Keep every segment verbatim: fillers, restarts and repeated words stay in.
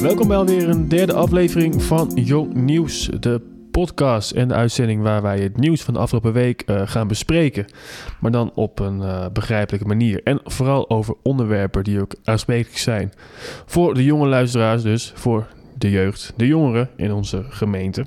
Welkom bij alweer een derde aflevering van Jong Nieuws, de podcast en de uitzending waar wij het nieuws van de afgelopen week uh, gaan bespreken. Maar dan op een uh, begrijpelijke manier. En vooral over onderwerpen die ook aansprekelijk zijn voor de jonge luisteraars, dus voor de jeugd, de jongeren in onze gemeente.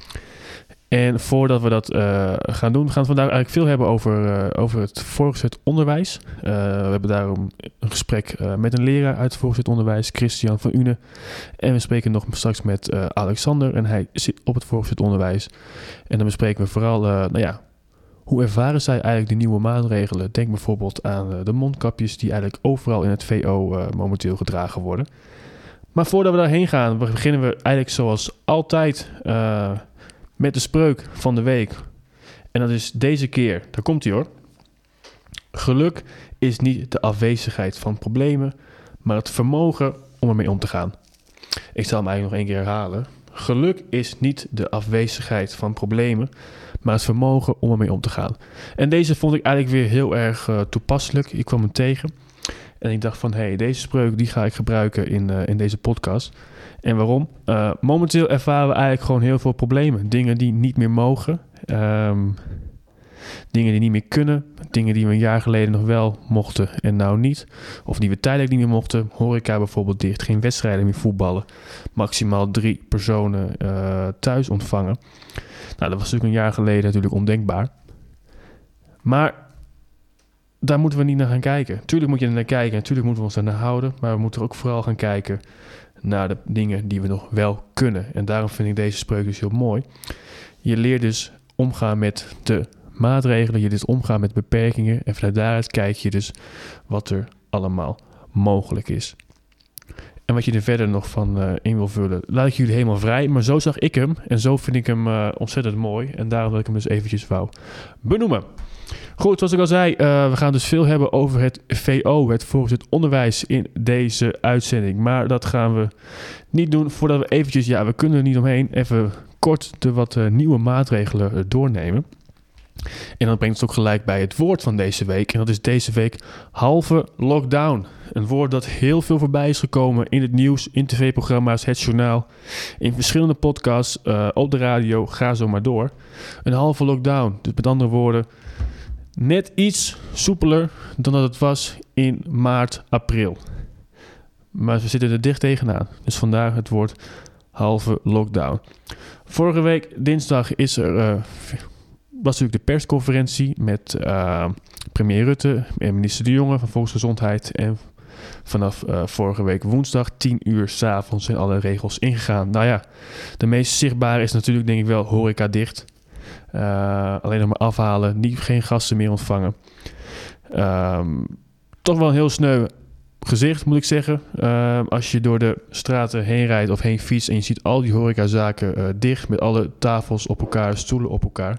En voordat we dat uh, gaan doen, gaan we het vandaag eigenlijk veel hebben over, uh, over het voortgezet onderwijs. Uh, we hebben daarom een gesprek uh, met een leraar uit het voortgezet onderwijs, Christian van Une. En we spreken nog straks met uh, Alexander en hij zit op het voortgezet onderwijs. En dan bespreken we vooral, uh, nou ja, hoe ervaren zij eigenlijk de nieuwe maatregelen? Denk bijvoorbeeld aan uh, de mondkapjes die eigenlijk overal in het V O uh, momenteel gedragen worden. Maar voordat we daarheen gaan, beginnen we eigenlijk zoals altijd Uh, met de spreuk van de week. En dat is deze keer, daar komt hij hoor. Geluk is niet de afwezigheid van problemen, maar het vermogen om ermee om te gaan. Ik zal hem eigenlijk nog één keer herhalen. Geluk is niet de afwezigheid van problemen, maar het vermogen om ermee om te gaan. En deze vond ik eigenlijk weer heel erg uh, toepasselijk. Ik kwam hem tegen en ik dacht van, hé, hey, deze spreuk die ga ik gebruiken in, uh, in deze podcast. En waarom? Uh, momenteel ervaren we eigenlijk gewoon heel veel problemen. Dingen die niet meer mogen. Um, dingen die niet meer kunnen. Dingen die we een jaar geleden nog wel mochten en nou niet. Of die we tijdelijk niet meer mochten. Horeca bijvoorbeeld dicht. Geen wedstrijden meer voetballen. Maximaal drie personen uh, thuis ontvangen. Nou, dat was natuurlijk een jaar geleden natuurlijk ondenkbaar. Maar daar moeten we niet naar gaan kijken. Tuurlijk moet je er naar kijken. Natuurlijk moeten we ons daarnaar houden. Maar we moeten ook vooral gaan kijken naar de dingen die we nog wel kunnen. En daarom vind ik deze spreuk dus heel mooi. Je leert dus omgaan met de maatregelen. Je leert omgaan met beperkingen. En vanuit daaruit kijk je dus wat er allemaal mogelijk is. En wat je er verder nog van uh, in wil vullen, laat ik jullie helemaal vrij. Maar zo zag ik hem. En zo vind ik hem uh, ontzettend mooi. En daarom wil ik hem dus eventjes wou benoemen. Goed, zoals ik al zei, uh, we gaan dus veel hebben over het V O, het voortgezet onderwijs in deze uitzending. Maar dat gaan we niet doen voordat we eventjes, ja, we kunnen er niet omheen, even kort de wat uh, nieuwe maatregelen uh, doornemen. En dat brengt ons ook gelijk bij het woord van deze week. En dat is deze week halve lockdown. Een woord dat heel veel voorbij is gekomen in het nieuws, in tv-programma's, het journaal, in verschillende podcasts, uh, op de radio, ga zo maar door. Een halve lockdown, dus met andere woorden, net iets soepeler dan dat het was in maart, april. Maar we zitten er dicht tegenaan. Dus vandaar het woord halve lockdown. Vorige week dinsdag is er, uh, was natuurlijk de persconferentie met uh, premier Rutte en minister De Jonge van Volksgezondheid. En vanaf uh, vorige week woensdag tien uur 's avonds zijn alle regels ingegaan. Nou ja, de meest zichtbare is natuurlijk denk ik wel horeca dicht. Uh, alleen nog maar afhalen, niet, geen gasten meer ontvangen. Um, toch wel een heel sneu gezicht, moet ik zeggen. Uh, als je door de straten heen rijdt of heen fietst en je ziet al die horecazaken uh, dicht met alle tafels op elkaar, stoelen op elkaar.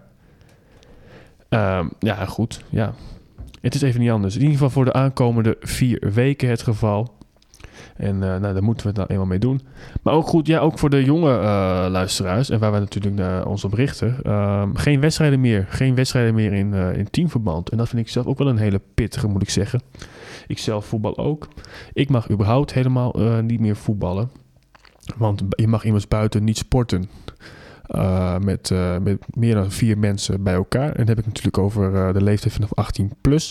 Um, ja, goed. Ja. Het is even niet anders. In ieder geval voor de aankomende vier weken het geval. En uh, nou, daar moeten we het nou eenmaal mee doen. Maar ook goed, ja, ook voor de jonge uh, luisteraars. En waar we natuurlijk uh, ons op richten. Uh, geen wedstrijden meer. Geen wedstrijden meer in, uh, in teamverband. En dat vind ik zelf ook wel een hele pittige, moet ik zeggen. Ik zelf voetbal ook. Ik mag überhaupt helemaal uh, niet meer voetballen. Want je mag immers buiten niet sporten. Uh, met, uh, met meer dan vier mensen bij elkaar. En dan heb ik natuurlijk over uh, de leeftijd vanaf achttien plus.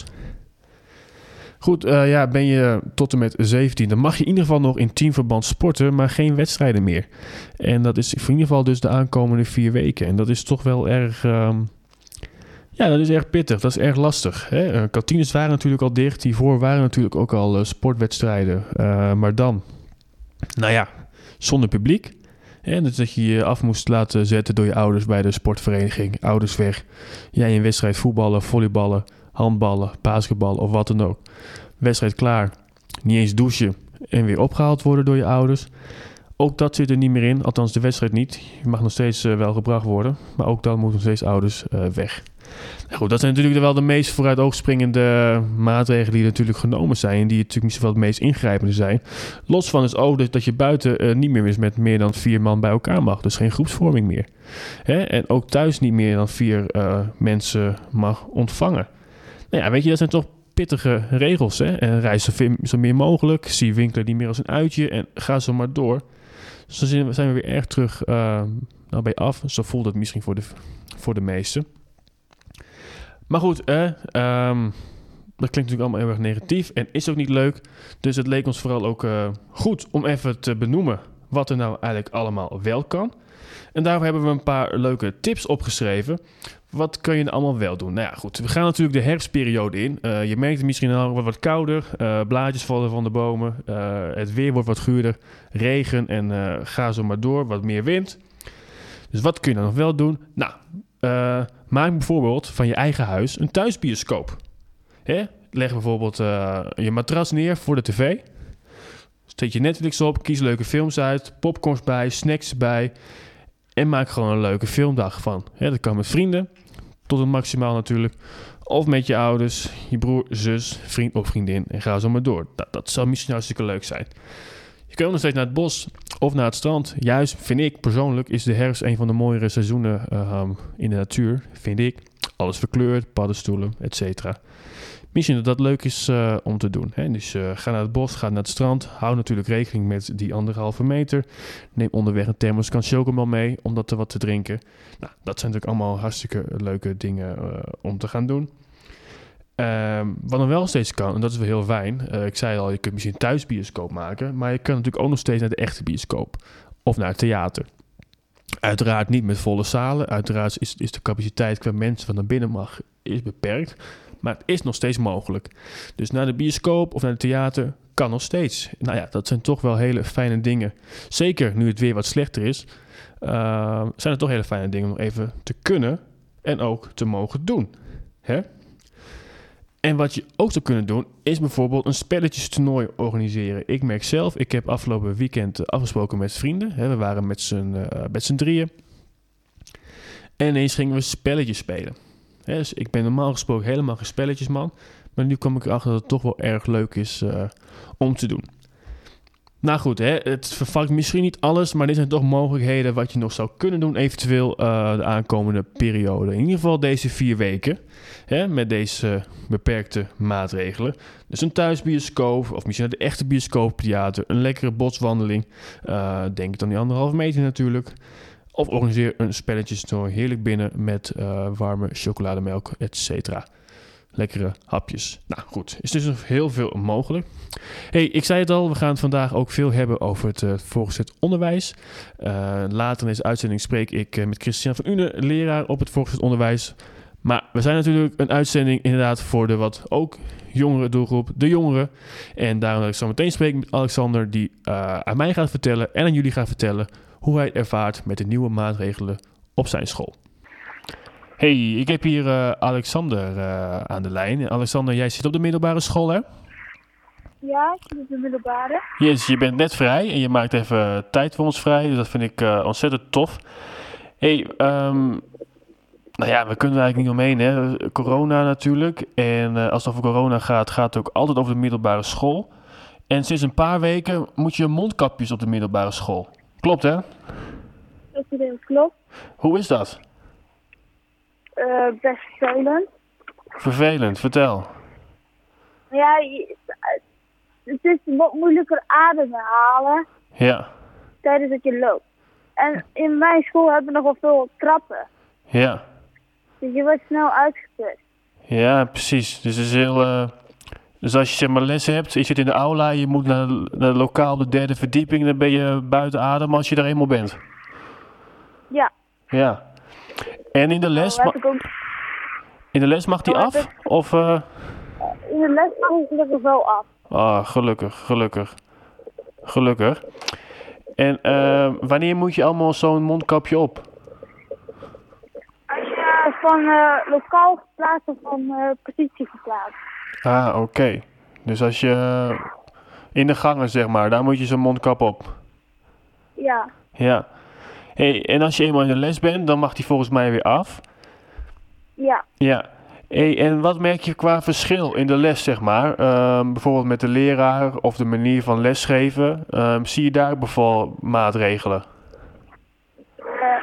Goed, uh, ja, ben je tot en met zeventien, dan mag je in ieder geval nog in teamverband sporten, maar geen wedstrijden meer. En dat is in ieder geval dus de aankomende vier weken. En dat is toch wel erg, um, ja, dat is erg pittig, dat is erg lastig. Hè? Uh, kantines waren natuurlijk al dicht, hiervoor waren natuurlijk ook al uh, sportwedstrijden. Uh, maar dan, nou ja, zonder publiek. En dus dat je je af moest laten zetten door je ouders bij de sportvereniging. Ouders weg. Jij een wedstrijd voetballen, volleyballen, handballen, basketballen of wat dan ook. Wedstrijd klaar. Niet eens douchen en weer opgehaald worden door je ouders. Ook dat zit er niet meer in. Althans de wedstrijd niet. Je mag nog steeds uh, wel gebracht worden. Maar ook dan moeten nog steeds ouders uh, weg. Nou goed, dat zijn natuurlijk wel de meest vooruit oog springende maatregelen die natuurlijk genomen zijn. En die natuurlijk niet zoveel het meest ingrijpende zijn. Los van is ook dat, dat je buiten uh, niet meer is met meer dan vier man bij elkaar mag. Dus geen groepsvorming meer. Hè? En ook thuis niet meer dan vier uh, mensen mag ontvangen. Nou ja, weet je, dat zijn toch pittige regels. Hè? En reis zo, veel, zo meer mogelijk. Zie winkelen niet meer als een uitje. En ga zo maar door. Dus dan zijn we weer erg terug uh, nou, bij af. Zo voelt het misschien voor de, voor de meesten. Maar goed, eh, um, dat klinkt natuurlijk allemaal heel erg negatief en is ook niet leuk. Dus het leek ons vooral ook uh, goed om even te benoemen wat er nou eigenlijk allemaal wel kan. En daarvoor hebben we een paar leuke tips opgeschreven. Wat kun je nou allemaal wel doen? Nou ja, goed. We gaan natuurlijk de herfstperiode in. Uh, je merkt het misschien al wat, wat kouder. Uh, blaadjes vallen van de bomen. Uh, het weer wordt wat guurder. Regen en uh, ga zo maar door. Wat meer wind. Dus wat kun je nou nog wel doen? Nou, uh, maak bijvoorbeeld van je eigen huis een thuisbioscoop. Hè? Leg bijvoorbeeld uh, je matras neer voor de tv. Zet je Netflix op. Kies leuke films uit. Popcorns bij. Snacks bij. En maak gewoon een leuke filmdag van. Ja, dat kan met vrienden, tot het maximaal natuurlijk. Of met je ouders, je broer, zus, vriend of vriendin. En ga zo maar door. Dat, dat zou misschien hartstikke leuk zijn. Je kunt ook nog steeds naar het bos of naar het strand. Juist, vind ik persoonlijk, is de herfst een van de mooiere seizoenen uh, in de natuur. Vind ik. Alles verkleurd, paddenstoelen, et cetera. Misschien dat dat leuk is uh, om te doen. Hè? Dus uh, ga naar het bos, ga naar het strand. Hou natuurlijk rekening met die anderhalve meter. Neem onderweg een thermoskan chocomel mee om dat te wat te drinken. Nou, dat zijn natuurlijk allemaal hartstikke leuke dingen uh, om te gaan doen. Uh, wat dan wel steeds kan, en dat is wel heel fijn. Uh, ik zei al, je kunt misschien een thuisbioscoop maken. Maar je kan natuurlijk ook nog steeds naar de echte bioscoop. Of naar het theater. Uiteraard niet met volle zalen. Uiteraard is, is de capaciteit qua mensen van naar binnen mag is beperkt. Maar het is nog steeds mogelijk. Dus naar de bioscoop of naar het theater kan nog steeds. Nou ja, dat zijn toch wel hele fijne dingen. Zeker nu het weer wat slechter is. Uh, zijn het toch hele fijne dingen om even te kunnen. En ook te mogen doen. Hè? En wat je ook zou kunnen doen, is bijvoorbeeld een spelletjestoernooi organiseren. Ik merk zelf, ik heb afgelopen weekend afgesproken met vrienden. Hè, we waren met z'n, uh, met z'n drieën. En ineens gingen we spelletjes spelen. Hè, dus ik ben normaal gesproken helemaal geen spelletjesman. Maar nu kom ik erachter dat het toch wel erg leuk is uh, om te doen. Nou goed, hè, het vervangt misschien niet alles, maar dit zijn toch mogelijkheden wat je nog zou kunnen doen eventueel uh, de aankomende periode. In ieder geval deze vier weken, hè, met deze beperkte maatregelen. Dus een thuisbioscoop, of misschien de echte bioscooptheater, een lekkere boswandeling. Uh, denk ik dan die anderhalve meter natuurlijk. Of organiseer een spelletjestoernooi heerlijk binnen met uh, warme chocolademelk, et cetera. Lekkere hapjes. Nou goed, is dus nog heel veel mogelijk. Hey, ik zei het al, we gaan het vandaag ook veel hebben over het uh, voortgezet onderwijs. Uh, later in deze uitzending spreek ik uh, met Christian van Une, leraar op het voortgezet onderwijs. Maar we zijn natuurlijk een uitzending inderdaad voor de wat ook jongere doelgroep, de jongeren. En daarom dat ik zo meteen spreek met Alexander, die uh, aan mij gaat vertellen en aan jullie gaat vertellen hoe hij het ervaart met de nieuwe maatregelen op zijn school. Hey, ik heb hier uh, Alexander uh, aan de lijn. Alexander, jij zit op de middelbare school, hè? Ja, ik zit op de middelbare. Yes, je bent net vrij en je maakt even tijd voor ons vrij. Dus dat vind ik uh, ontzettend tof. Hey, um, nou ja, we kunnen er eigenlijk niet omheen, hè? Corona natuurlijk. En uh, als het over corona gaat, gaat het ook altijd over de middelbare school. En sinds een paar weken moet je mondkapjes op de middelbare school. Klopt, hè? Dat is klopt. Hoe is dat? Uh, best vervelend. Vervelend, vertel. Ja, je, het is wat moeilijker ademen halen. Ja. Tijdens dat je loopt. En in mijn school hebben we nog wel veel trappen. Ja. Dus je wordt snel uitgeput. Ja, precies. Dus, het is heel, uh, dus als je zeg maar les hebt, je zit in de aula, je moet naar, naar lokaal op de derde verdieping, dan ben je buiten adem als je daar eenmaal bent. Ja. Ja. En in de les, nou, ma- ook... in de les mag die nou, af? Ik... Of, uh... In de les mag ik gelukkig wel af. Ah, gelukkig, gelukkig. Gelukkig. En uh, wanneer moet je allemaal zo'n mondkapje op? Als je van uh, lokaal verplaatst of van uh, positie verplaatst. Ah, oké. Okay. Dus als je uh, in de gangen, zeg maar, daar moet je zo'n mondkap op. Ja. Ja. Hey, en als je eenmaal in de les bent, dan mag die volgens mij weer af. Ja. Ja. Hey, en wat merk je qua verschil in de les, zeg maar? Um, bijvoorbeeld met de leraar of de manier van lesgeven. Um, zie je daar bijvoorbeeld maatregelen? Uh,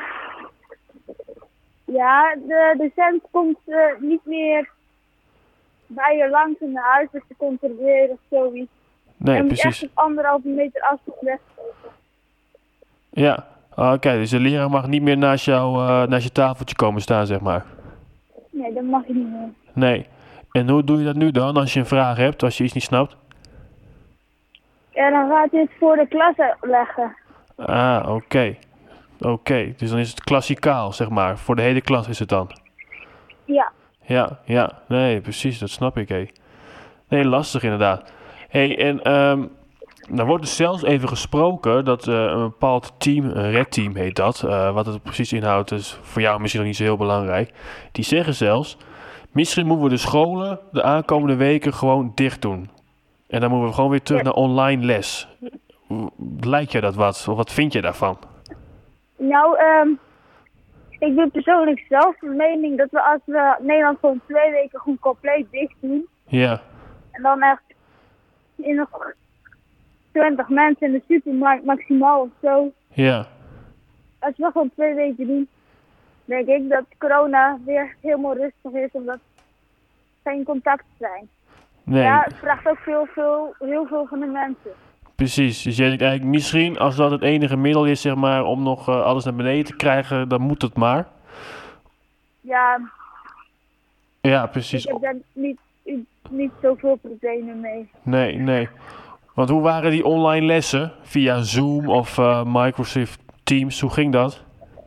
ja, de docent komt uh, niet meer bij je langs in naar huis, dus te controleren of zoiets. Nee, en precies. moet echt op anderhalve meter afstand lesgeven. Ja, oké. Okay, dus de leraar mag niet meer naast, jou, uh, naast je tafeltje komen staan, zeg maar. Nee, dat mag je niet meer. Nee. En hoe doe je dat nu dan, als je een vraag hebt, als je iets niet snapt? Ja, dan gaat hij het voor de klas uitleggen. Ah, oké. Okay. Oké, okay. Dus dan is het klassikaal, zeg maar. Voor de hele klas is het dan? Ja. Ja, ja. Nee, precies, dat snap ik, hé. Nee, lastig inderdaad. Hé, hey, en um, er wordt dus zelfs even gesproken dat uh, een bepaald team, een red team heet dat, uh, wat het precies inhoudt is voor jou misschien nog niet zo heel belangrijk. Die zeggen zelfs, misschien moeten we de scholen de aankomende weken gewoon dicht doen. En dan moeten we gewoon weer terug ja. naar online les. Lijkt je dat wat? Of wat vind je daarvan? Nou, um, ik ben persoonlijk zelf de mening dat we als we Nederland gewoon twee weken gewoon compleet dicht doen. Ja. En dan echt in nog twintig mensen in de supermarkt maximaal of zo. Ja. Als we gewoon twee weken doen, denk ik dat corona weer helemaal rustig is, omdat geen contact zijn. Nee. Ja, het vraagt ook veel, veel, heel veel van de mensen. Precies, dus jij denkt eigenlijk misschien als dat het enige middel is, zeg maar, om nog uh, alles naar beneden te krijgen, dan moet het maar. Ja. Ja, precies. Ik heb daar niet, niet zoveel problemen mee. Nee, nee. Want hoe waren die online lessen? Via Zoom of uh, Microsoft Teams, hoe ging dat?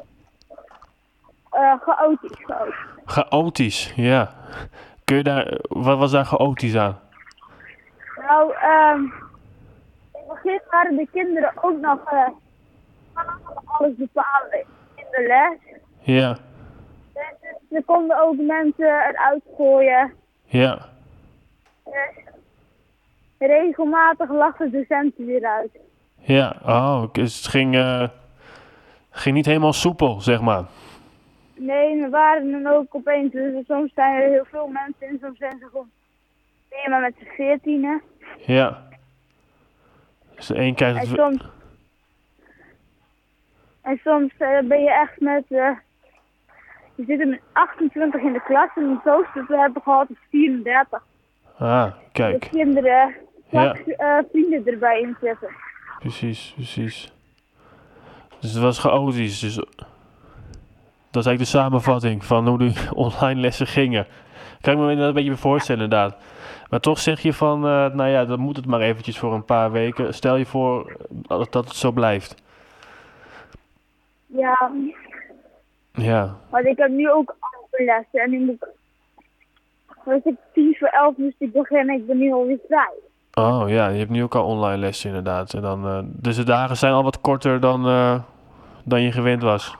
Uh, chaotisch, chaotisch. Chaotisch, ja. Kun je daar, wat was daar chaotisch aan? Nou, um, in het begin waren de kinderen ook nog uh, alles bepalen in de les. Ja. Dus ze konden ook mensen eruit gooien. Ja. Dus regelmatig lachen de docenten weer uit. Ja, oh, dus het ging, uh, ging niet helemaal soepel, zeg maar. Nee, er waren dan ook opeens, dus soms zijn er heel veel mensen en soms zijn ze gewoon helemaal met z'n veertienen. Ja. Dus de een krijgt het... En soms, en soms uh, ben je echt met, uh, je zit er met achtentwintig in de klas en het hoogste dat we hebben gehad is vierendertig. Ah, kijk. De kinderen, straks ja. uh, vrienden erbij inzetten. Precies, precies. Dus het was chaotisch, dus... Dat is eigenlijk de samenvatting van hoe die online lessen gingen. Kan ik me inderdaad een beetje voorstellen inderdaad. Maar toch zeg je van, uh, nou ja, dan moet het maar eventjes voor een paar weken. Stel je voor dat, dat het zo blijft. Ja. Ja. Want ik heb nu ook andere lessen en ik moet... Als ik tien voor elf moest ik beginnen, ik ben nu alweer vrij. Oh ja, je hebt nu ook al online lessen inderdaad. En dan, uh, dus de dagen zijn al wat korter dan, uh, dan je gewend was.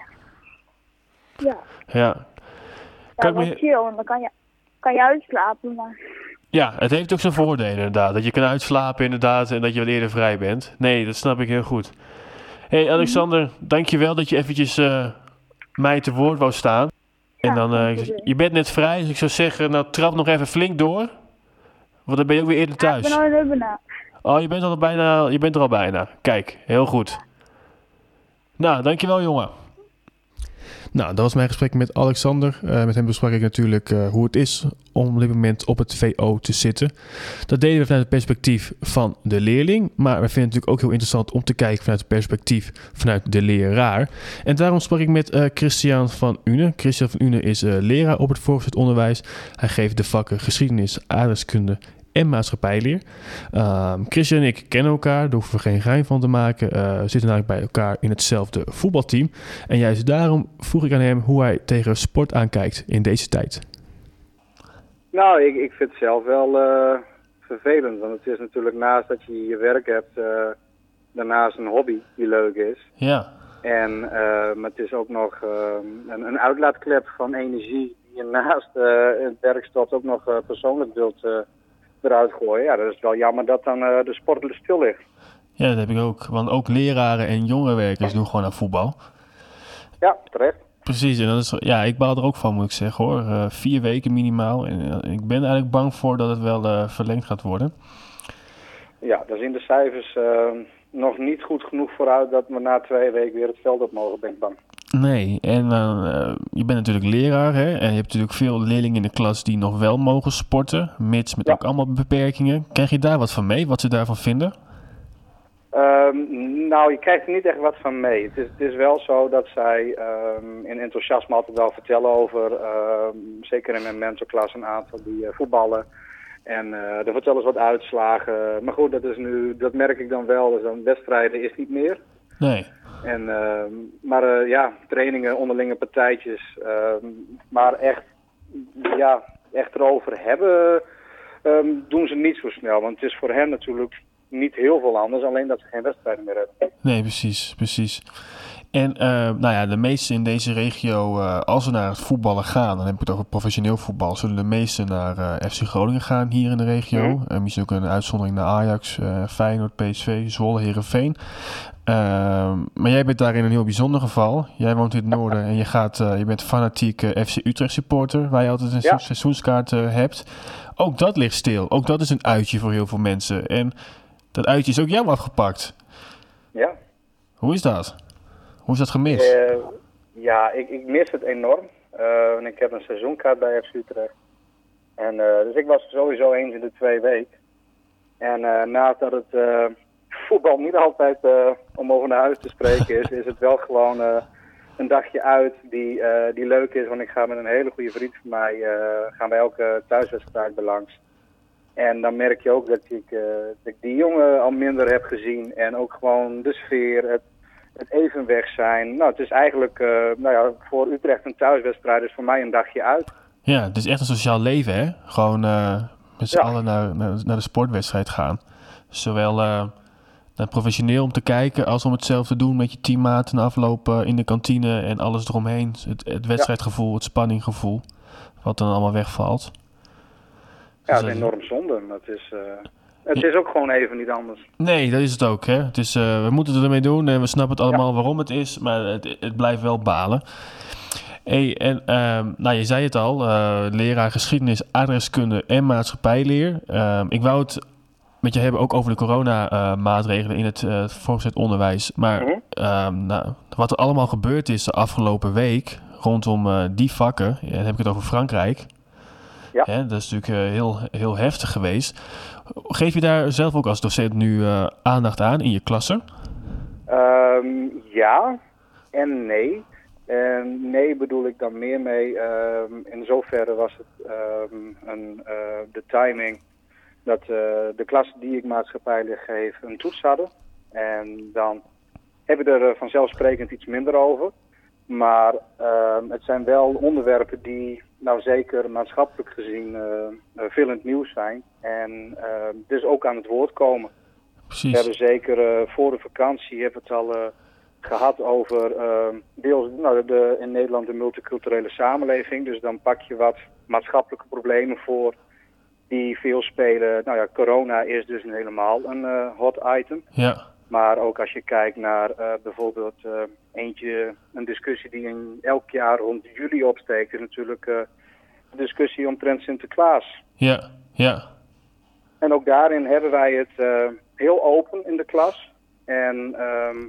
Ja. Ja. Kan ja, me... chill, dan kan je, kan je uitslapen, maar... Ja, het heeft ook zijn voordelen inderdaad. Dat je kan uitslapen inderdaad en dat je wat eerder vrij bent. Nee, dat snap ik heel goed. Hé hey, Alexander, mm-hmm. dankjewel dat je eventjes uh, mij te woord wou staan. En ja, dan, uh, je bent net vrij, dus ik zou zeggen, nou trap nog even flink door. Want dan ben je ook weer eerder thuis. Ja, ik ben al bijna. Oh, je bent, al bijna, je bent er al bijna. Kijk, heel goed. Nou, dankjewel jongen. Nou, dat was mijn gesprek met Alexander. Uh, met hem besprak ik natuurlijk uh, hoe het is om op dit moment op het V O te zitten. Dat deden we vanuit het perspectief van de leerling. Maar we vinden het natuurlijk ook heel interessant om te kijken vanuit het perspectief vanuit de leraar. En daarom sprak ik met uh, Christian van Une. Christian van Une is uh, leraar op het voortgezet onderwijs. Hij geeft de vakken geschiedenis, aardrijkskunde en maatschappijleer. Uh, Christian en ik kennen elkaar, daar hoeven we geen geheim van te maken. Uh, we zitten namelijk bij elkaar in hetzelfde voetbalteam. En juist daarom vroeg ik aan hem hoe hij tegen sport aankijkt in deze tijd. Nou, ik, ik vind het zelf wel uh, vervelend. Want het is natuurlijk naast dat je je werk hebt, uh, daarnaast een hobby die leuk is. Ja. En uh, maar het is ook nog uh, een, een uitlaatklep van energie die je naast uh, het werk stopt ook nog uh, persoonlijk wilt uh, eruit gooien. Ja, dat is wel jammer dat dan uh, de sport stil ligt. Ja, dat heb ik ook. Want ook leraren en jongerenwerkers doen gewoon aan voetbal. Ja, terecht. Precies, en dat is, ja, ik baal er ook van, moet ik zeggen hoor. Uh, vier weken minimaal. En uh, ik ben eigenlijk bang voor dat het wel uh, verlengd gaat worden. Ja, daar zien de cijfers uh, nog niet goed genoeg vooruit dat we na twee weken weer het veld op mogen, ben ik bang. Nee, en uh, je bent natuurlijk leraar, hè? En je hebt natuurlijk veel leerlingen in de klas die nog wel mogen sporten, mits met ja. ook allemaal beperkingen. Krijg je daar wat van mee, wat ze daarvan vinden? Um, nou, je krijgt er niet echt wat van mee. Het is, het is wel zo dat zij um, in enthousiasme altijd wel vertellen over, um, zeker in mijn mentorklas, een aantal die uh, voetballen. En uh, dan vertellen ze wat uitslagen. Maar goed, dat is nu, dat merk ik dan wel. Dus dan wedstrijden is niet meer. Nee. En, uh, maar uh, ja, trainingen, onderlinge partijtjes. Uh, maar echt, ja, echt erover hebben um, doen ze niet zo snel. Want het is voor hen natuurlijk niet heel veel anders. Alleen dat ze geen wedstrijden meer hebben. Nee, precies, precies. En uh, nou ja, de meesten in deze regio, uh, als ze naar het voetballen gaan, dan heb ik het over professioneel voetbal, zullen de meesten naar uh, F C Groningen gaan hier in de regio. Mm. Uh, misschien ook een uitzondering naar Ajax, uh, Feyenoord, P S V, Zwolle, Heerenveen. Uh, maar jij bent daarin een heel bijzonder geval. Jij woont in het noorden en je, gaat, uh, je bent fanatiek uh, F C Utrecht supporter, waar je altijd een ja. seizoenskaart uh, hebt. Ook dat ligt stil. Ook dat is een uitje voor heel veel mensen. En dat uitje is ook jou afgepakt. Ja. Hoe is dat? Hoe is dat gemist? Uh, ja, ik, ik mis het enorm. Uh, ik heb een seizoenkaart bij F C Utrecht. En, uh, dus ik was sowieso eens in de twee weken. En uh, naast dat het uh, voetbal niet altijd uh, om over naar huis te spreken is, is het wel gewoon uh, een dagje uit die, uh, die leuk is. Want ik ga met een hele goede vriend van mij, uh, gaan wij elke thuiswedstrijd belangs. En dan merk je ook dat ik, uh, dat ik die jongen al minder heb gezien. En ook gewoon de sfeer, het, het even weg zijn. Nou, het is eigenlijk, uh, nou ja, voor Utrecht een thuiswedstrijd is voor mij een dagje uit. Ja, het is echt een sociaal leven, hè? Gewoon uh, met z'n ja. allen naar, naar, naar de sportwedstrijd gaan. Zowel uh, naar professioneel om te kijken als om het zelf te doen met je teammaten aflopen in de kantine en alles eromheen. Het, het wedstrijdgevoel, het spanninggevoel, wat dan allemaal wegvalt. Ja, het is enorm zonde. Het is, uh, het is ook gewoon even niet anders. Nee, dat is het ook. Hè? Het is, uh, we moeten het ermee doen en we snappen het allemaal ja. waarom het is, maar het, het blijft wel balen. Hey, en uh, nou, je zei het al, uh, leraar geschiedenis, aardrijkskunde en maatschappijleer. Uh, ik wou het met je hebben ook over de corona-maatregelen uh, in het uh, voortgezet onderwijs. Maar mm-hmm. uh, nou, wat er allemaal gebeurd is de afgelopen week rondom uh, die vakken, ja, dan heb ik het over Frankrijk. Ja. Hè, dat is natuurlijk uh, heel, heel heftig geweest. Geef je daar zelf ook als docent nu uh, aandacht aan in je klassen? Um, ja en nee. En nee bedoel ik dan meer mee. Um, in zoverre was het um, een, uh, de timing dat uh, de klassen die ik maatschappijleer geef een toets hadden. En dan heb je er uh, vanzelfsprekend iets minder over. Maar uh, het zijn wel onderwerpen die nou zeker maatschappelijk gezien uh, uh, veel in het nieuws zijn. En uh, dus ook aan het woord komen. Precies. We hebben zeker uh, voor de vakantie hebben we het al uh, gehad over uh, deels nou, de, in Nederland de multiculturele samenleving. Dus dan pak je wat maatschappelijke problemen voor die veel spelen. Nou ja, corona is dus helemaal een uh, hot item. Ja. Maar ook als je kijkt naar uh, bijvoorbeeld uh, eentje, een discussie die in elk jaar rond juli opsteekt, is natuurlijk uh, de discussie omtrent Sinterklaas. Ja, ja. En ook daarin hebben wij het uh, heel open in de klas. En um,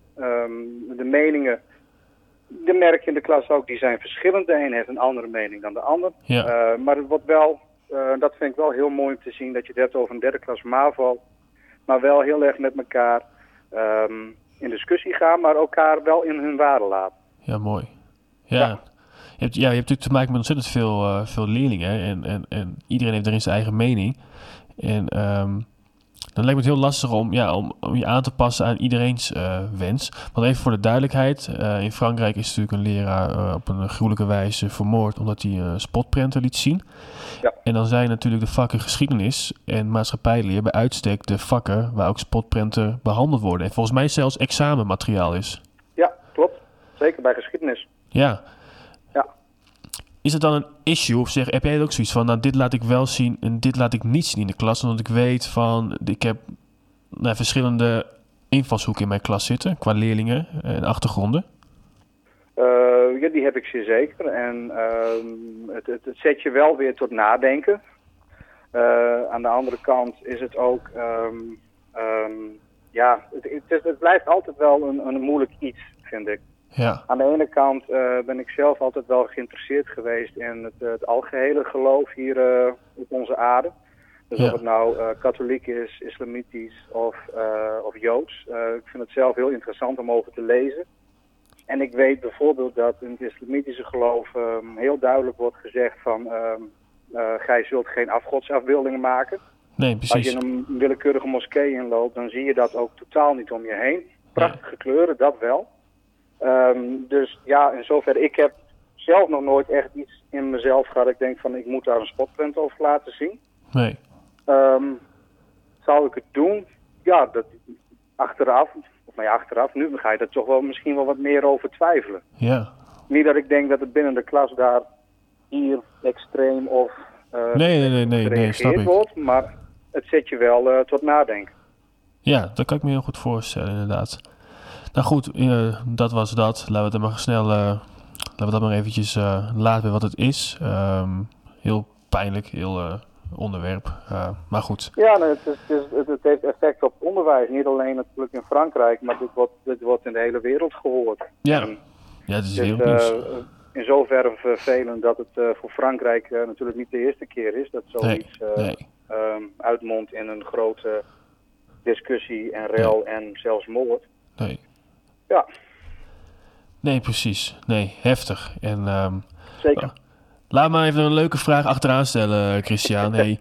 um, de meningen, de merk je in de klas ook, die zijn verschillend. De een heeft een andere mening dan de ander. Ja. Uh, maar het wordt wel, uh, dat vind ik wel heel mooi om te zien, dat je het hebt over een derde klas MAVO. Maar wel heel erg met elkaar um, in discussie gaan, maar elkaar wel in hun waarde laten. Ja, mooi. Ja, ja. Je, hebt, ja je hebt natuurlijk te maken met ontzettend veel, uh, veel leerlingen. En, en, en iedereen heeft erin zijn eigen mening. En um, dan lijkt me het heel lastig om, ja, om, om je aan te passen aan iedereen's uh, wens. Want even voor de duidelijkheid. Uh, in Frankrijk is natuurlijk een leraar uh, op een gruwelijke wijze vermoord omdat hij uh, spotprenten liet zien. Ja. En dan zijn natuurlijk de vakken geschiedenis en maatschappijleer bij uitstek de vakken waar ook spotprenten behandeld worden. En volgens mij zelfs examenmateriaal is. Ja, klopt. Zeker bij geschiedenis. Ja. Ja. Is het dan een issue of zeg, heb jij ook zoiets van, nou dit laat ik wel zien en dit laat ik niet zien in de klas, omdat ik weet van, ik heb nou, verschillende invalshoeken in mijn klas zitten qua leerlingen en achtergronden? Uh, ja, die heb ik zeer zeker. En uh, het, het, het zet je wel weer tot nadenken. Uh, aan de andere kant is het ook, um, um, ja, het, het, is, het blijft altijd wel een, een moeilijk iets, vind ik. Ja. Aan de ene kant uh, ben ik zelf altijd wel geïnteresseerd geweest in het, het algehele geloof hier uh, op onze aarde. Dus Ja. of het nou uh, katholiek is, islamitisch of, uh, of joods. Uh, ik vind het zelf heel interessant om over te lezen. En ik weet bijvoorbeeld dat in het islamitische geloof um, heel duidelijk wordt gezegd van... Um, uh, gij zult geen afgodsafbeeldingen maken. Nee, Als precies. je in een willekeurige moskee inloopt, dan zie je dat ook totaal niet om je heen. Prachtige kleuren, dat wel. Um, dus ja, in zoverre, ik heb zelf nog nooit echt iets in mezelf gehad. Ik denk van, ik moet daar een spotprint over laten zien. Nee. Um, zou ik het doen? Ja, dat, achteraf, of nou ja, achteraf, nu ga je er toch wel misschien wel wat meer over twijfelen. Ja. Niet dat ik denk dat het binnen de klas daar hier extreem of uh, Nee, nee, nee, nee, nee, snap ik. wordt, maar het zet je wel uh, tot nadenken. Ja, dat kan ik me heel goed voorstellen, inderdaad. Nou goed, uh, dat was dat. Laten we het maar snel, uh, laten we dat maar eventjes uh, laten bij wat het is. Um, heel pijnlijk, heel uh, onderwerp. Uh, maar goed. Ja, nee, het, is, het, is, het, het heeft effect op onderwijs. Niet alleen natuurlijk in Frankrijk, maar dit wordt, dit wordt in de hele wereld gehoord. Ja, en, ja het is dus, wereldnieuws. Uh, in zoverre vervelend dat het uh, voor Frankrijk uh, natuurlijk niet de eerste keer is dat zoiets nee, uh, nee. Um, uitmondt in een grote discussie en rel nee. en zelfs moord. Nee. Ja. Nee, precies. Nee, heftig. En, um, Zeker. Uh, laat me even een leuke vraag achteraan stellen, Christian. Hey,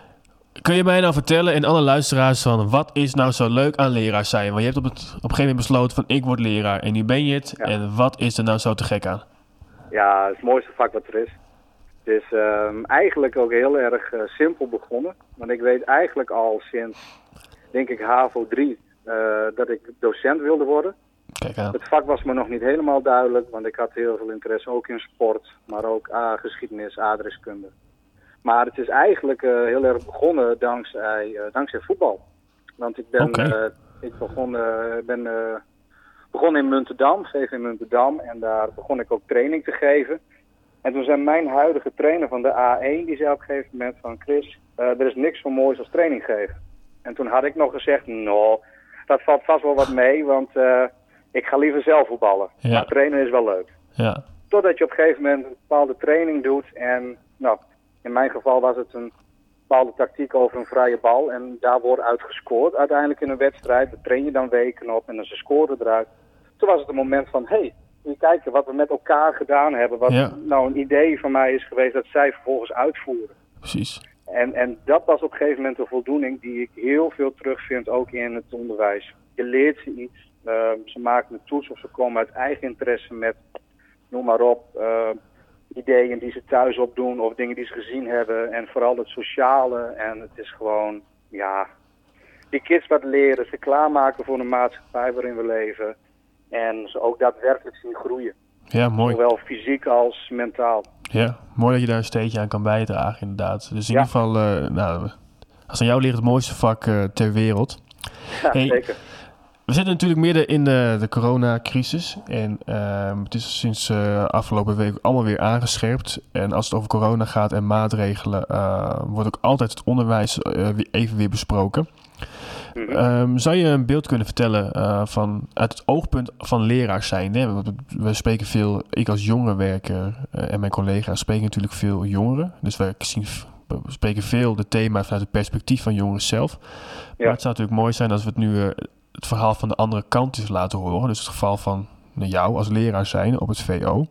kun je mij nou vertellen en alle luisteraars van wat is nou zo leuk aan leraar zijn? Want je hebt op, het, op een gegeven moment besloten van ik word leraar en nu ben je het. Ja. En wat is er nou zo te gek aan? Ja, het is het mooiste vak wat er is. Het is um, eigenlijk ook heel erg uh, simpel begonnen. Want ik weet eigenlijk al sinds, denk ik, H A V O drie, uh, dat ik docent wilde worden. Kijk aan. Het vak was me nog niet helemaal duidelijk, want ik had heel veel interesse ook in sport, maar ook A, geschiedenis, aardrijkskunde. Maar het is eigenlijk uh, heel erg begonnen dankzij, uh, dankzij voetbal. Want ik ben, okay. uh, ik begon, uh, ben uh, begonnen in Muntendam, V V Muntendam, en daar begon ik ook training te geven. En toen zei mijn huidige trainer van de A één, die zei op een gegeven moment van Chris, uh, er is niks zo moois als training geven. En toen had ik nog gezegd, nou, dat valt vast wel wat mee, want uh, ik ga liever zelf voetballen. Ja. Maar trainen is wel leuk. Ja. Totdat je op een gegeven moment een bepaalde training doet en, nou, in mijn geval was het een bepaalde tactiek over een vrije bal en daar wordt uitgescoord uiteindelijk in een wedstrijd. Daar train je dan weken op en dan ze scoren eruit. Toen was het een moment van, hé, hey, moet je kijken wat we met elkaar gedaan hebben. Wat ja. nou een idee van mij is geweest dat zij vervolgens uitvoeren. Precies. En, en dat was op een gegeven moment een voldoening die ik heel veel terugvind ook in het onderwijs. Je leert ze iets, uh, ze maken een toets of ze komen uit eigen interesse met, noem maar op, uh, ideeën die ze thuis opdoen of dingen die ze gezien hebben. En vooral het sociale en het is gewoon, ja, die kids wat leren, ze klaarmaken voor een maatschappij waarin we leven. En ze ook daadwerkelijk zien groeien. Ja, mooi. Zowel fysiek als mentaal. Ja, mooi dat je daar een steentje aan kan bijdragen inderdaad. Dus in ja. ieder geval, uh, nou, als aan jou ligt het mooiste vak uh, ter wereld. Ja, hey, zeker. We zitten natuurlijk midden in de, de coronacrisis. En uh, het is sinds uh, afgelopen week allemaal weer aangescherpt. En als het over corona gaat en maatregelen, uh, wordt ook altijd het onderwijs uh, even weer besproken. Mm-hmm. Um, zou je een beeld kunnen vertellen uh, van uit het oogpunt van leraar zijn? Hè? We, we spreken veel, ik als jongerenwerker uh, en mijn collega's spreken natuurlijk veel jongeren. Dus we, zien, we spreken veel de thema's vanuit het perspectief van jongeren zelf. Ja. Maar het zou natuurlijk mooi zijn als we het nu uh, het verhaal van de andere kant eens laten horen. Dus het geval van nou, jou als leraar zijn op het V O.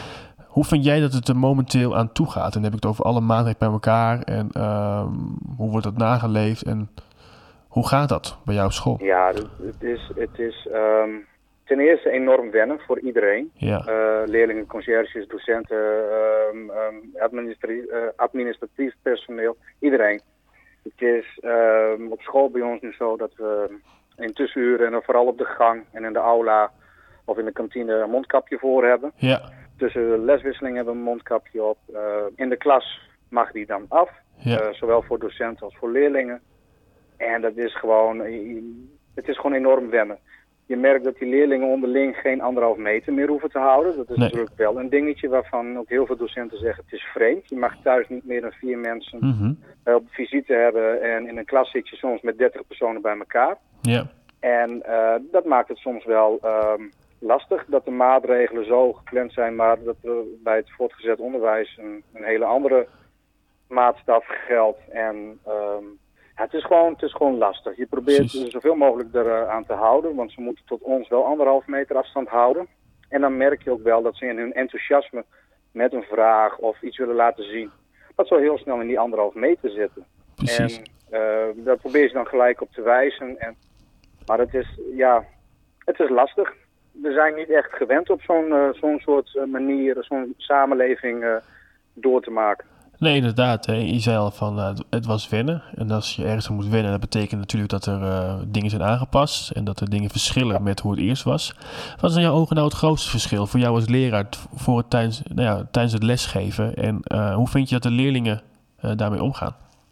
Hoe vind jij dat het er momenteel aan toe gaat? En dan heb ik het over alle maatregelen bij elkaar. En uh, hoe wordt dat nageleefd? En hoe gaat dat bij jou op school? Ja, het is, het is um, ten eerste enorm wennen voor iedereen. Ja. Uh, leerlingen, conciërges, docenten, um, um, administratief, uh, administratief personeel, iedereen. Het is um, op school bij ons nu zo dat we in tussenuren en vooral op de gang en in de aula of in de kantine een mondkapje voor hebben. Ja. Tussen de leswisseling hebben we een mondkapje op. Uh, in de klas mag die dan af, ja. uh, zowel voor docenten als voor leerlingen. En dat is gewoon, het is gewoon enorm wennen. Je merkt dat die leerlingen onderling geen anderhalf meter meer hoeven te houden. Dat is nee. natuurlijk wel een dingetje waarvan ook heel veel docenten zeggen het is vreemd. Je mag thuis niet meer dan vier mensen mm-hmm. op visite hebben en in een klas zit je soms met dertig personen bij elkaar. Ja. En uh, dat maakt het soms wel um, lastig dat de maatregelen zo gepland zijn, maar dat er bij het voortgezet onderwijs een, een hele andere maatstaf geldt. En um, ja, het, is gewoon, het is gewoon lastig. Je probeert Precies. zoveel mogelijk eraan te houden, want ze moeten tot ons wel anderhalf meter afstand houden. En dan merk je ook wel dat ze in hun enthousiasme met een vraag of iets willen laten zien, dat ze heel snel in die anderhalf meter zitten. Precies. En uh, daar probeer je dan gelijk op te wijzen. En, maar het is, ja, het is lastig. We zijn niet echt gewend op zo'n uh, zo'n soort uh, manier, zo'n samenleving uh, door te maken. Nee, inderdaad. Hè. Je zei al van, uh, het was wennen. En als je ergens aan moet wennen, dat betekent natuurlijk dat er uh, dingen zijn aangepast. En dat er dingen verschillen met hoe het eerst was. Wat is in jouw ogen nou het grootste verschil voor jou als leraar voor het tijdens, nou ja, tijdens het lesgeven? En uh, hoe vind je dat de leerlingen uh, daarmee omgaan?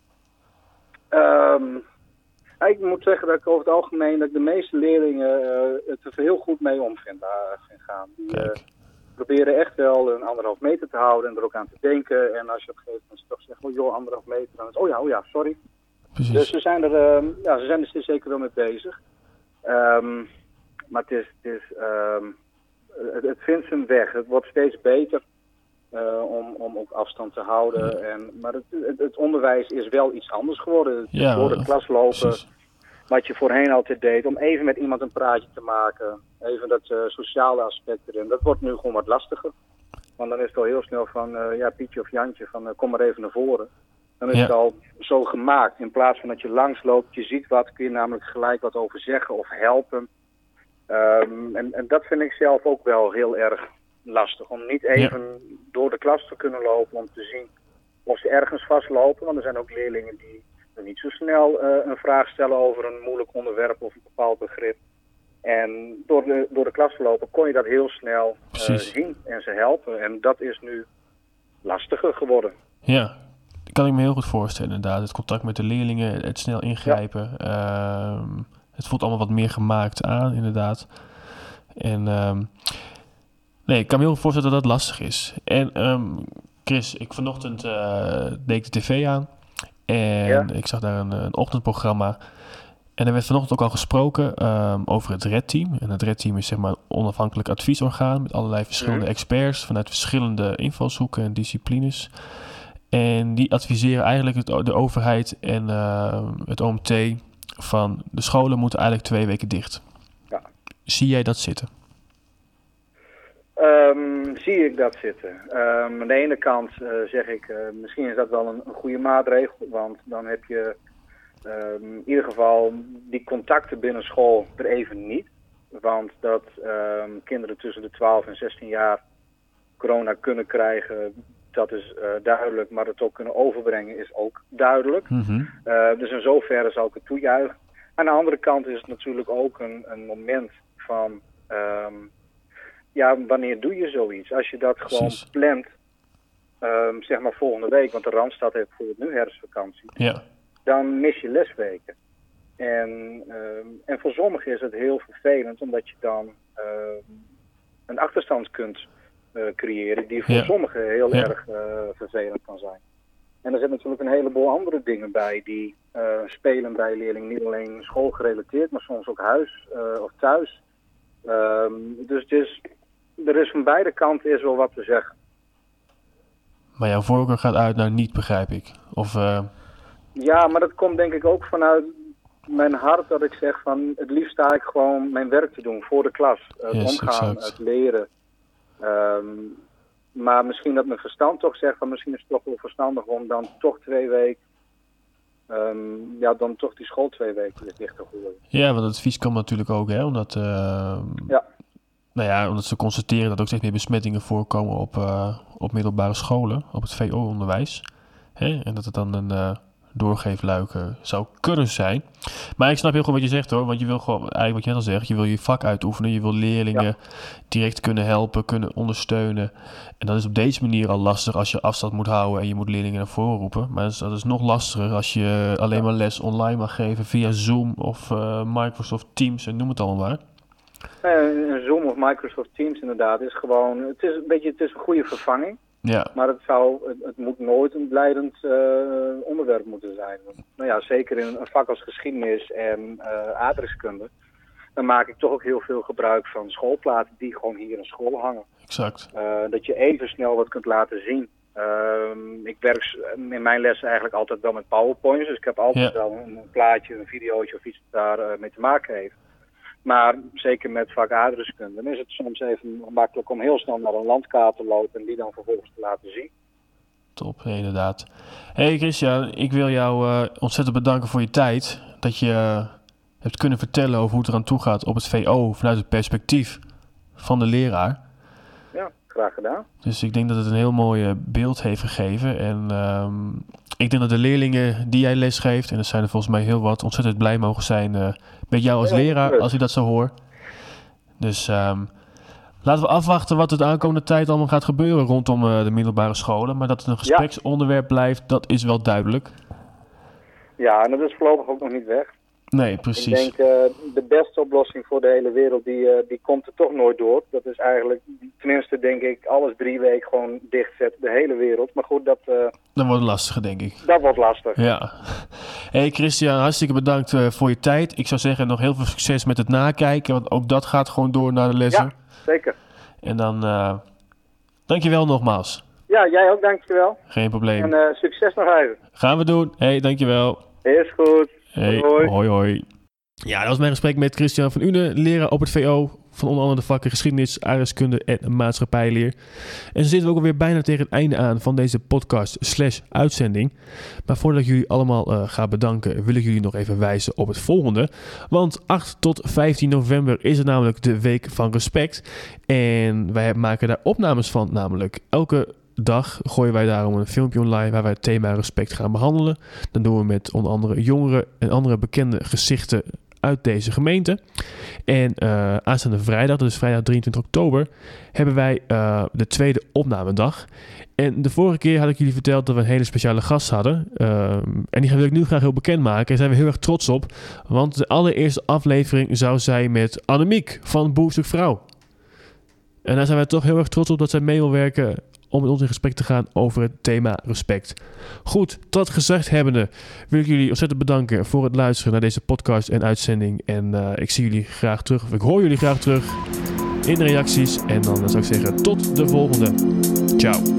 Um, ik moet zeggen dat ik over het algemeen dat ik de meeste leerlingen uh, het er heel goed mee om vind, uh, vind gaan. Die uh, proberen echt wel een anderhalf meter te houden en er ook aan te denken. En als je op een gegeven moment toch zegt, oh joh, anderhalf meter, dan is het, oh ja, oh ja, sorry. Precies. Dus ze zijn er, uh, ja, ze zijn er zeker wel mee bezig. Um, maar het is, het, is um, het, het vindt zijn weg. Het wordt steeds beter. Uh, om, om ook afstand te houden. Ja. En, maar het, het, het onderwijs is wel iets anders geworden. Het ja, door de klas lopen, precies. Wat je voorheen altijd deed, om even met iemand een praatje te maken. Even dat uh, sociale aspect erin. Dat wordt nu gewoon wat lastiger. Want dan is het al heel snel van, uh, ja, Pietje of Jantje, van uh, kom maar even naar voren. Dan is ja. het al zo gemaakt. In plaats van dat je langs loopt, je ziet wat, kun je namelijk gelijk wat over zeggen of helpen. Um, en, en dat vind ik zelf ook wel heel erg lastig. Om niet even ja. door de klas te kunnen lopen om te zien of ze ergens vastlopen. Want er zijn ook leerlingen die niet zo snel uh, een vraag stellen over een moeilijk onderwerp of een bepaald begrip. En door de, door de klas te lopen kon je dat heel snel uh, zien en ze helpen. En dat is nu lastiger geworden. Ja, dat kan ik me heel goed voorstellen inderdaad. Het contact met de leerlingen, het snel ingrijpen. Ja. Uh, het voelt allemaal wat meer gemaakt aan inderdaad. En uh, nee, ik kan me heel goed voorstellen dat dat lastig is. En um, Chris, ik vanochtend uh, deed ik de tv aan. En ja. ik zag daar een, een ochtendprogramma. En er werd vanochtend ook al gesproken um, over het R E D-team. En het R E D-team is zeg maar een onafhankelijk adviesorgaan met allerlei verschillende mm. experts vanuit verschillende invalshoeken en disciplines. En die adviseren eigenlijk het, de overheid en uh, het O M T van de scholen moeten eigenlijk twee weken dicht. Ja. Zie jij dat zitten? Um, zie ik dat zitten. Um, aan de ene kant uh, zeg ik, uh, misschien is dat wel een, een goede maatregel, want dan heb je um, in ieder geval die contacten binnen school er even niet. Want dat um, kinderen tussen de twaalf en zestien jaar corona kunnen krijgen, dat is uh, duidelijk, maar het ook kunnen overbrengen is ook duidelijk. Mm-hmm. Uh, dus in zoverre zou ik het toejuichen. Aan de andere kant is het natuurlijk ook een, een moment van... Um, Ja, wanneer doe je zoiets? Als je dat gewoon Precies. plant, um, zeg maar volgende week, want de Randstad heeft bijvoorbeeld nu herfstvakantie, ja. dan mis je lesweken. En, um, en voor sommigen is het heel vervelend, omdat je dan um, een achterstand kunt uh, creëren die voor ja. sommigen heel ja. erg uh, vervelend kan zijn. En er zitten natuurlijk een heleboel andere dingen bij die uh, spelen bij leerlingen, niet alleen schoolgerelateerd, maar soms ook huis uh, of thuis. Um, dus het is... Er is van beide kanten is wel wat te zeggen. Maar jouw voorkeur gaat uit naar niet, begrijp ik. Of, uh... Ja, maar dat komt denk ik ook vanuit mijn hart dat ik zeg van het liefst sta ik gewoon mijn werk te doen voor de klas. Het yes, omgaan, exact. het leren. Um, maar misschien dat mijn verstand toch zegt van misschien is het toch wel verstandig om dan toch twee weken, um, ja dan toch die school twee weken dicht te gooien. Ja, want het advies komt natuurlijk ook, hè, omdat... Uh... Ja. Nou ja, omdat ze constateren dat ook steeds meer besmettingen voorkomen op, uh, op middelbare scholen, op het V O-onderwijs. Hè? En dat het dan een uh, doorgeefluik uh, zou kunnen zijn. Maar ik snap heel goed wat je zegt hoor, want je wil gewoon, eigenlijk wat je net al zegt, je wil je vak uitoefenen, je wil leerlingen ja. direct kunnen helpen, kunnen ondersteunen. En dat is op deze manier al lastig als je afstand moet houden en je moet leerlingen naar voren roepen. Maar dat is, dat is nog lastiger als je alleen maar les online mag geven via Zoom of uh, Microsoft Teams en noem het allemaal maar. Een Zoom of Microsoft Teams inderdaad is gewoon, het is een beetje, het is een goede vervanging. Ja. Maar het zou, het, het moet nooit een leidend uh, onderwerp moeten zijn. Nou ja, zeker in een vak als geschiedenis en uh, aardrijkskunde, dan maak ik toch ook heel veel gebruik van schoolplaten die gewoon hier in school hangen. Exact. Uh, dat je even snel wat kunt laten zien Um, ik werk in mijn lessen eigenlijk altijd wel met PowerPoints. Dus ik heb altijd ja. wel een, een plaatje, een videootje of iets dat daar uh, mee te maken heeft. Maar zeker met vak aardrijkskunde dan is het soms even makkelijk om heel snel naar een landkaart te lopen en die dan vervolgens te laten zien. Top, inderdaad. Hey Christian, ik wil jou uh, ontzettend bedanken voor je tijd. Dat je uh, hebt kunnen vertellen over hoe het eraan toe gaat op het V O vanuit het perspectief van de leraar. Ja, graag gedaan. Dus ik denk dat het een heel mooi beeld heeft gegeven. En um, ik denk dat de leerlingen die jij lesgeeft, en dat zijn er volgens mij heel wat, ontzettend blij mogen zijn uh, met jou als ja, leraar, leuk. Als je dat zo hoort. Dus um, laten we afwachten wat er de aankomende tijd allemaal gaat gebeuren rondom uh, de middelbare scholen. Maar dat het een gespreksonderwerp blijft, dat is wel duidelijk. Ja, en dat is voorlopig ook nog niet weg. Nee, precies. Ik denk uh, de beste oplossing voor de hele wereld, die, uh, die komt er toch nooit door. Dat is eigenlijk, tenminste denk ik, alles drie weken gewoon dichtzetten, de hele wereld. Maar goed, dat... Uh, dat wordt lastig, denk ik. Dat wordt lastig. Ja. Hey Christian, hartstikke bedankt uh, voor je tijd. Ik zou zeggen, nog heel veel succes met het nakijken, want ook dat gaat gewoon door naar de lessen. Ja, zeker. En dan, uh, dankjewel nogmaals. Ja, jij ook, dankjewel. Geen probleem. En uh, succes nog even. Gaan we doen. Hey, dankjewel. Is goed. Hey, hoi. hoi hoi. Ja, dat was mijn gesprek met Christian van Une, leraar op het V O van onder andere de vakken geschiedenis, aardrijkskunde en maatschappijleer. En zo zitten we ook alweer bijna tegen het einde aan van deze podcast slash uitzending. Maar voordat ik jullie allemaal uh, ga bedanken, wil ik jullie nog even wijzen op het volgende. Want acht tot vijftien november is het namelijk de Week van Respect. En wij maken daar opnames van, namelijk elke dag gooien wij daarom een filmpje online waar wij het thema respect gaan behandelen. Dan doen we met onder andere jongeren en andere bekende gezichten uit deze gemeente. En uh, aanstaande vrijdag, dat is vrijdag drieëntwintig oktober, hebben wij uh, de tweede opnamedag. En de vorige keer had ik jullie verteld dat we een hele speciale gast hadden. Uh, en die wil ik nu graag heel bekend maken. Daar zijn we heel erg trots op. Want de allereerste aflevering zou zijn met Annemiek van Boerstuk Vrouw. En daar zijn wij toch heel erg trots op dat zij mee wil werken om met ons in gesprek te gaan over het thema respect. Goed, dat gezegd hebbende wil ik jullie ontzettend bedanken voor het luisteren naar deze podcast en uitzending. En uh, ik zie jullie graag terug, of ik hoor jullie graag terug in de reacties. En dan zou ik zeggen, tot de volgende. Ciao.